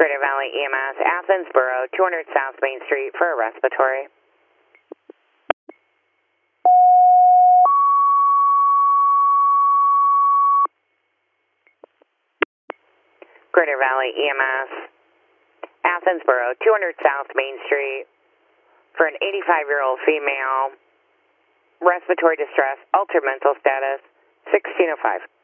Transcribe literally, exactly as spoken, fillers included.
Greater Valley E M S, Athens Borough, two hundred South Main Street for a respiratory. Greater Valley E M S, Athens Borough, two hundred South Main Street for an eighty-five-year-old female, respiratory distress, altered mental status, sixteen oh five.